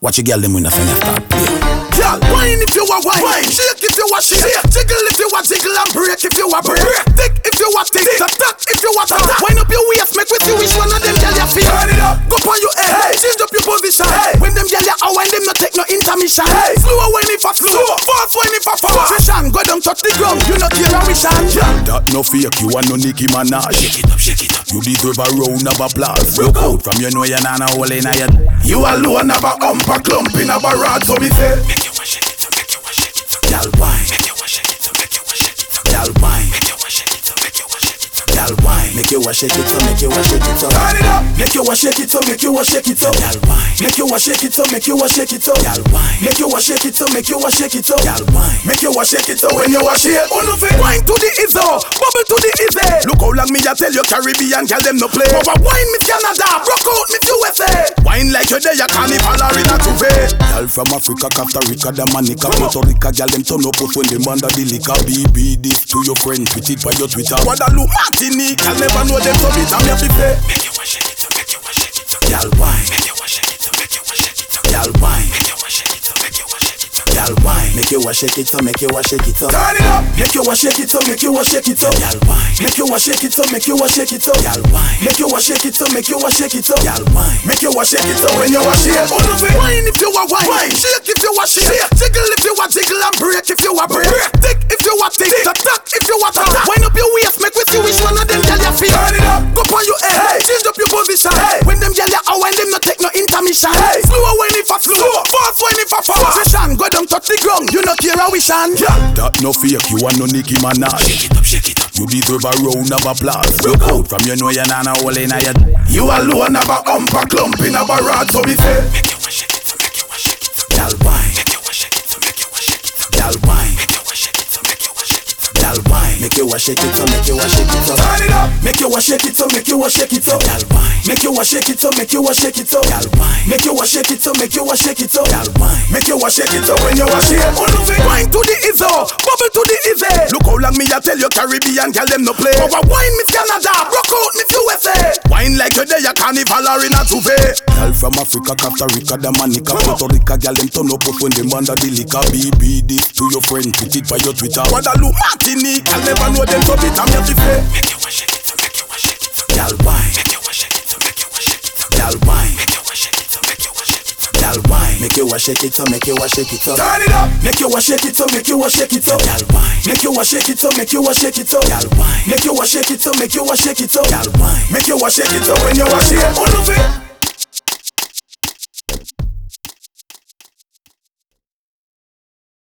Watch a girl them when I find start play. Girl, wine if you are wine, shake if you are shake, jiggle if you are jiggle, and break if you are break. Tick if you are tick, tap if you are tap. Wind up your waist, make we see which one of them girl you feel. Turn it up, go on your head, change up your position. When them girl you out, when them no take no intermission. Slow when it for slow, fast when it for fast. Position, go down touch the ground, you not hear a vision. That no fake, you are no Nicki Minaj. Shake it up, shake it up. You deserve a round of applause. Broke out from you know you're not a hole in a head. You alone have a a clump in a barrage, so me say make you wash it, make you wash it, girl wine. Make you wash it, make you wash it, girl wine. Make you wash it, make you wash it, girl wine. Make you wash it, make you wash it, turn it up. Make you wash it, make you wash it, girl wine. Make you wash it, make you wash it, girl wine. Make you wash it, make you wash it, girl wine. Make you wash it, when you wash it, on the fit. Wine to the izzo, bubble to the izzy. Look how long me a tell you Caribbean, girl them no play. But wine Miss Canada, broke out Miss USA. Wine like you day a carnival or in a coupe. Girl from Africa, Costa Rica, Dominica, Puerto Rico, girl them turn up when them under the liquor. BB this to your friend, put it by your Twitter. Guadeloupe, Martinique, I'll never know them to be down here to say. Make you wash it, make you wash it, girl wine. Make you wash it, make you wash it, girl wine. Make you wash it, make you wash it, girl wine. Make you wash it, make you wash it, turn it up. Make you wash it, make you wash it, girl wine. Make you wash it, make you wash it, girl wine. Make you wash it, make you wash it, girl wine. Make you wash it, when you wash it, on the fit. Wine if you are wine, shake if you are shake, jiggle if you are jiggle, and break if you are break. Tick if you are tick, tap if you are tap. Wind up your waist, make we see which one of them girl you feel. Turn it up, go on your head, change up your position. When them girl you out, when them no take no intermission. Slow when it for slow, fast when it for fast. Position, go down touch the ground, you not hear a vision. That no fake, you are no Nicki Minaj. Shake it up, shake it up. You deserve a round of applause. Broke out from you know you're not a hole in a head. You alone have a clump in a barrage, so me say make you wash it, make you wash it, girl wine. Make you wash it, make you wash it, girl wine. Make you wash it, make you wash it, girl wine. Make you wash it, make you wash it, turn it up. Make you wash it, make you wash it, girl wine. Make you wash it, make you wash it, girl wine. Make you wash it, make you wash it, girl wine. Make you wash it, when you wash it, on the fit. Wine to the izzo, bubble to the izzy. Look how long me a tell you Caribbean, girl them no play. But wine Miss Canada, broke out Miss USA. Wine like you day a carnival or in a coupe. Girl from Africa, Costa Rica, Dominica, Puerto Rico, girl them turn up when them under the liquor. BB this to your friend, put it by your Twitter. Guadeloupe, Martinique, I'll never know them to be down here to say. Make you wash it, make you wash it, girl wine. Make you wash it, make you wash it, girl wine. Make you wash it, make you wash it, girl wine. Make you wash it, make you wash it, turn it up. Make you wash it, make you wash it, girl wine. Make you wash it, make you wash it, girl wine. Make you wash it, make you wash it, girl wine. Make you wash it, when you wash it, on the fit.